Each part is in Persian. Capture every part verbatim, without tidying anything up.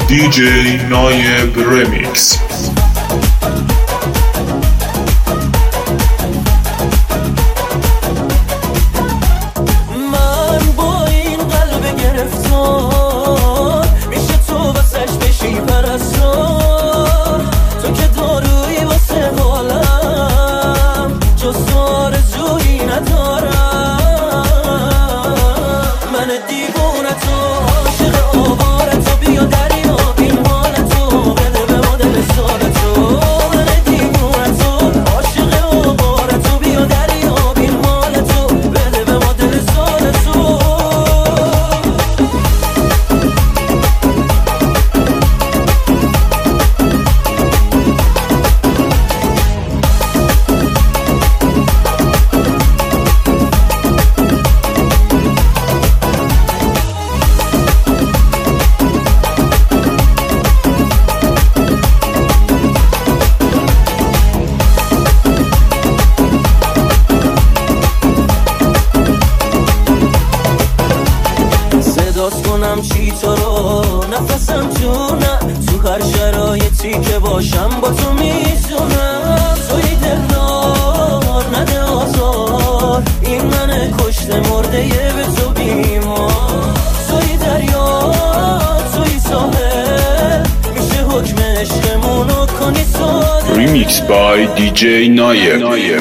دی جی نایب رمیکس. کنم چی تو رو نفسم جونم، تو هر شرایطی که باشم با تو میزونم. توی دلدار نده آزار، این من کشته مرده یه به تو بیمار. توی دریا توی ساحل میشه حکم عشقمونو کنی ساده. ریمیکس بای دی جی نایب.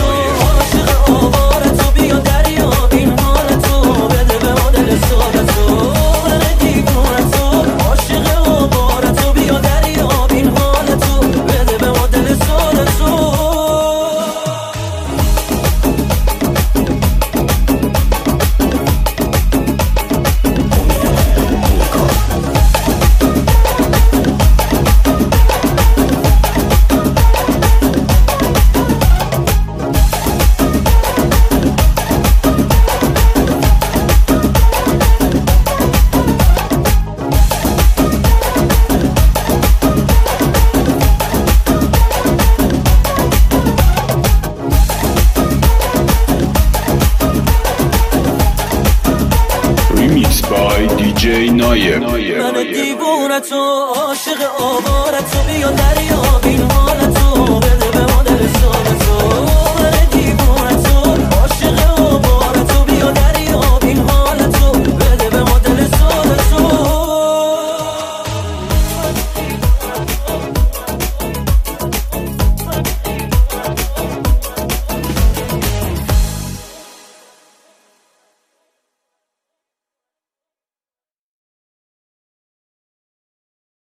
بای دی جی نایب. من دیوونه تو عاشق آوارت تو بیا دریا بین